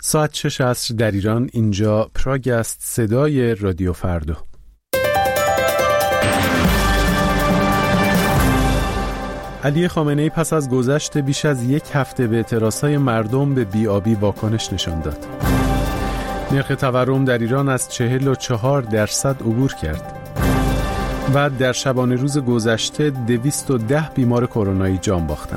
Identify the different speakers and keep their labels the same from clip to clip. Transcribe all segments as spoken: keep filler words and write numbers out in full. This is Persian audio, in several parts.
Speaker 1: ساعت شش عصر در ایران، اینجا پراگ است. صدای رادیو فردا. علی خامنه‌ای پس از گذشت بیش از یک هفته به اعتراضهای مردم به بی‌آبی واکنش نشان داد. نرخ تورم در ایران از چهل و چهار درصد عبور کرد و در شبانه روز گذشته دویست و ده بیمار کرونایی جان باختند.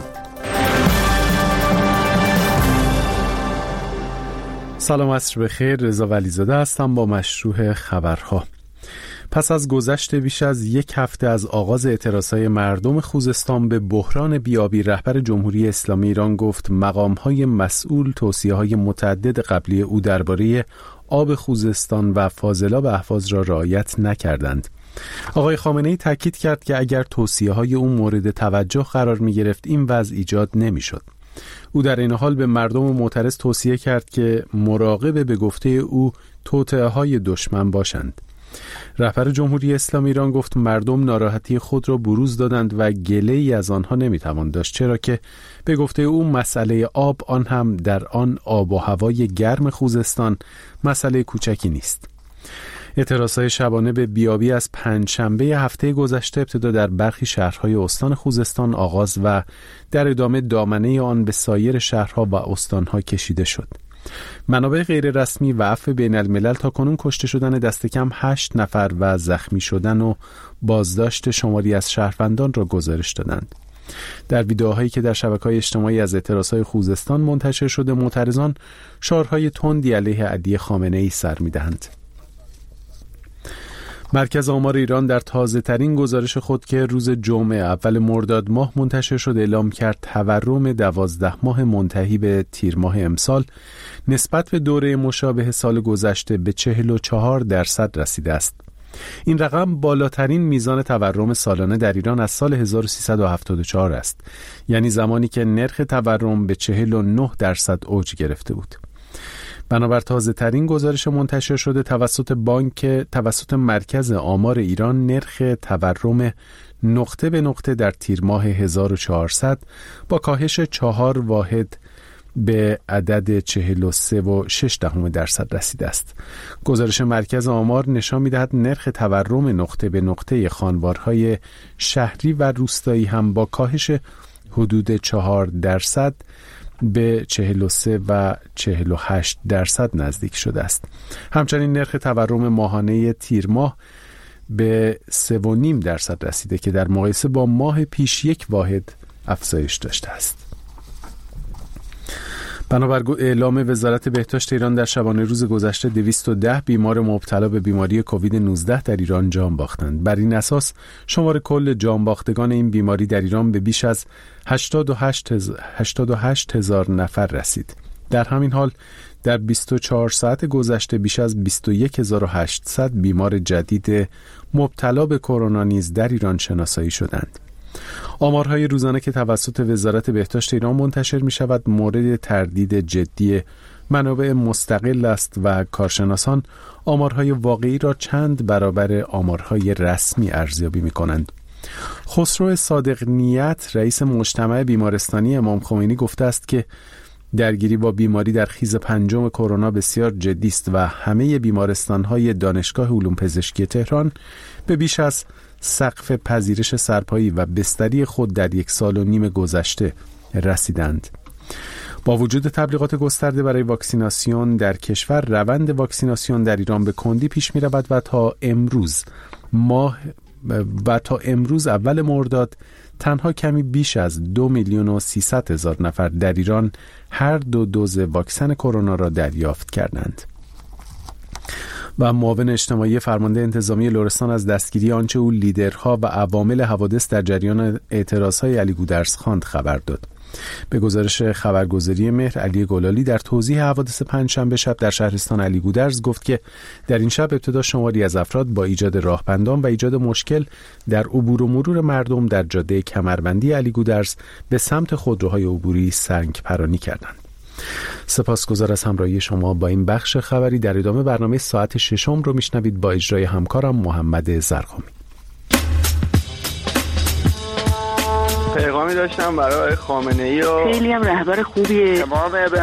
Speaker 1: سلام عصر بخیر، رضا ولیزاده هستم با مشروح خبرها. پس از گذشت بیش از یک هفته از آغاز اعتراضهای مردم خوزستان به بحران بی‌آبی، رهبر جمهوری اسلامی ایران گفت مقام‌های مسئول توصیه‌های متعدد قبلی او درباره آب خوزستان و فاضلاب اهواز را رعایت نکردند. آقای خامنه‌ای تاکید کرد که اگر توصیه‌های او مورد توجه قرار می‌گرفت این وضع ایجاد نمی‌شد. او در این حال به مردم معترض توصیه کرد که مراقب به گفته او توطئه‌های دشمن باشند. رهبر جمهوری اسلامی ایران گفت مردم ناراحتی خود را بروز دادند و گله‌ای از آنها نمیتوان داشت، چرا که به گفته او مسئله آب، آن هم در آن آب و هوای گرم خوزستان، مسئله کوچکی نیست. اعتراضهای شبانه به بی‌آبی از پنجشنبه هفته گذشته ابتدا در برخی شهرهای استان خوزستان آغاز و در ادامه دامنه آن به سایر شهرها و استانها کشیده شد. منابع غیر رسمی و عفو بین الملل تا کنون کشته شدن دست کم هشت نفر و زخمی شدن و بازداشت شماری از شهروندان را گزارش دادند. در ویدئوهایی که در شبکه‌های اجتماعی از اعتراضهای خوزستان منتشر شده، معترضان شعارهای تندی علیه علی خامنه‌ای سر می‌دهند. مرکز آمار ایران در تازه‌ترین گزارش خود که روز جمعه اول مرداد ماه منتشر شد اعلام کرد تورم دوازده ماه منتهی به تیر ماه امسال نسبت به دوره مشابه سال گذشته به چهل و چهار درصد رسیده است. این رقم بالاترین میزان تورم سالانه در ایران از سال هزار و سیصد و هفتاد و چهار است، یعنی زمانی که نرخ تورم به چهل و نه درصد اوج گرفته بود. بنابر تازه ترین گزارش منتشر شده توسط بانک توسط مرکز آمار ایران، نرخ تورم نقطه به نقطه در تیر ماه هزار و چهارصد با کاهش چهار واحد به عدد چهل و سه و شش دهم درصد رسیده است. گزارش مرکز آمار نشان می‌دهد نرخ تورم نقطه به نقطه خانوارهای شهری و روستایی هم با کاهش حدود چهار درصد به چهل و سه و چهل و هشت درصد نزدیک شده است. همچنین نرخ تورم ماهانه تیر ماه به سه و نیم درصد رسیده که در مقایسه با ماه پیش یک واحد افزایش داشته است. بنابر اعلام وزارت بهداشت ایران در شبانه روز گذشته دویست و ده بیمار مبتلا به بیماری کووید نوزده در ایران جان باختند. بر این اساس شمار کل جان باختگان این بیماری در ایران به بیش از هشتاد و هشت هزار نفر رسید. در همین حال در بیست و چهار ساعت گذشته بیش از بیست و یک هزار و هشتصد بیمار جدید مبتلا به کرونا نیز در ایران شناسایی شدند. آمارهای روزانه که توسط وزارت بهداشت ایران منتشر می شود مورد تردید جدی منابع مستقل است و کارشناسان آمارهای واقعی را چند برابر آمارهای رسمی ارزیابی می کنند. خسرو صادق نیت، رئیس مجتمع بیمارستانی امام خمینی، گفته است که درگیری با بیماری در خیز پنجم کرونا بسیار جدی است و همه بیمارستان‌های دانشگاه علوم پزشکی تهران به بیش از سقف پذیرش سرپایی و بستری خود در یک سال و نیم گذشته رسیدند. با وجود تبلیغات گسترده برای واکسیناسیون در کشور، روند واکسیناسیون در ایران به کندی پیش می رود و تا امروز ماه و تا امروز اول مرداد تنها کمی بیش از دو میلیون و سیصد هزار نفر در ایران هر دو دوز واکسن کرونا را دریافت کردند. و معاون اجتماعی فرمانده انتظامی لرستان از دستگیری آنچه او لیدرها و عوامل حوادث در جریان اعتراضهای علی گودرز خواند خبر داد. به گزارش خبرگزاری مهر، علی گلالی در توضیح حوادث پنجشنبه شب در شهرستان علی گودرز گفت که در این شب ابتدا شماری از افراد با ایجاد راهبندان و ایجاد مشکل در عبور و مرور مردم در جاده کمربندی علی گودرز به سمت خودروهای عبوری سنگ پرانی کردند. سپاسگزار از همراهی شما با این بخش خبری. در ادامه برنامه ساعت ششم رو میشنوید با اجرای همکارم محمد زرقامی.
Speaker 2: پیغامی داشتم برای خامنه‌ای و
Speaker 3: خیلی هم رهبر خوبیه.
Speaker 2: تمام